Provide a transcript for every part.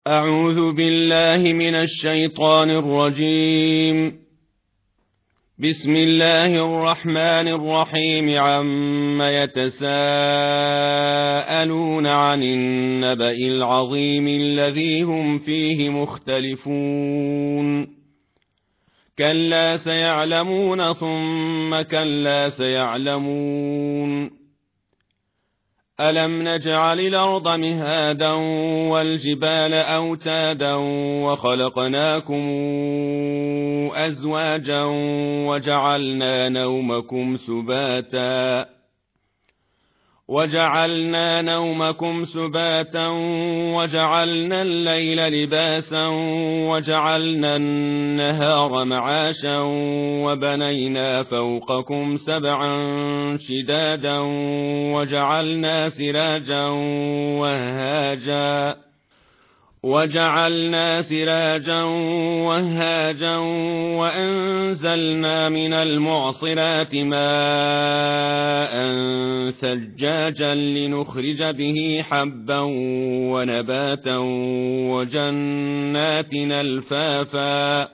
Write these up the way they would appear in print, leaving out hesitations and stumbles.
أعوذ بالله من الشيطان الرجيم. بسم الله الرحمن الرحيم. عم يتساءلون عن النبأ العظيم الذي هم فيه مختلفون. كلا سيعلمون ثم كلا سيعلمون. ألم نجعل الأرض مهادا والجبال أوتادا وخلقناكم أزواجا وجعلنا نومكم سباتا وجعلنا الليل لباسا وجعلنا النهار معاشا وبنينا فوقكم سبعا شدادا وجعلنا سراجا وهاجا وأنزلنا من المعصرات ماء ثجاجا لنخرج به حبا ونباتا وجنات ألفافا.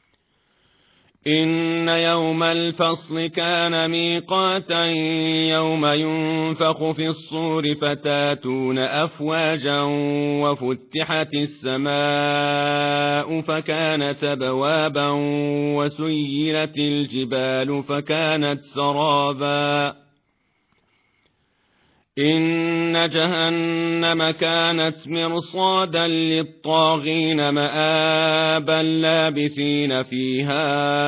إن يوم الفصل كان ميقاتا يوم ينفخ في الصور فتاتون أفواجا وفتحت السماء فكانت أبوابا وسيرت الجبال فكانت سرابا. إن جهنم كانت مرصادا للطاغين مآبا لابثين فيها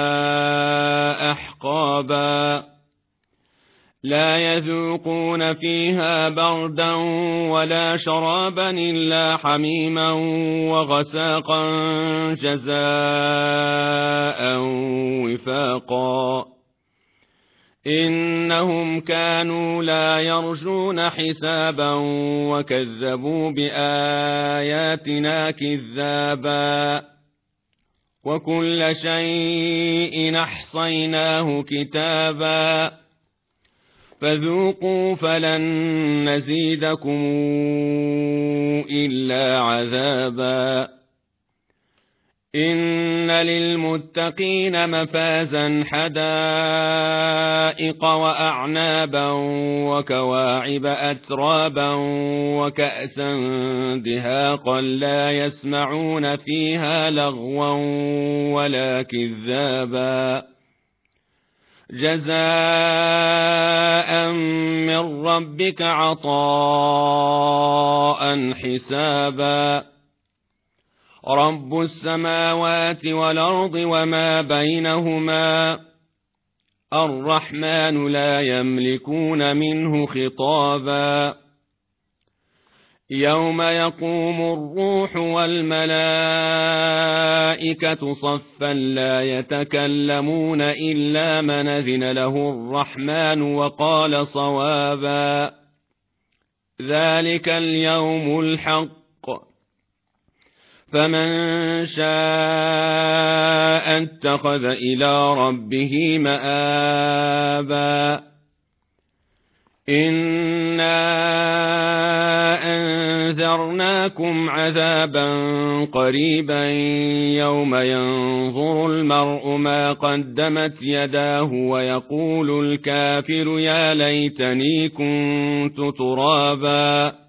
أحقابا. لا يذوقون فيها بردا ولا شرابا إلا حميما وغساقا جزاء وفاقا. إنهم كانوا لا يرجون حسابا وكذبوا بآياتنا كذابا. وكل شيء أحصيناه كتابا. فذوقوا فلن نزيدكم إلا عذابا. إن للمتقين مفازا حدائق وأعنابا وكواعب أترابا وكأسا دهاقا لا يسمعون فيها لغوا ولا كذابا. جزاء من ربك عطاء حسابا. رب السماوات والأرض وما بينهما الرحمن لا يملكون منه خطابا. يوم يقوم الروح والملائكة صفا لا يتكلمون إلا من أذن له الرحمن وقال صوابا. ذلك اليوم الحق. فمن شاء اتخذ إلى ربه مآبا. إنا أنذرناكم عذابا قريبا يوم ينظر المرء ما قدمت يداه ويقول الكافر يا ليتني كنت ترابا.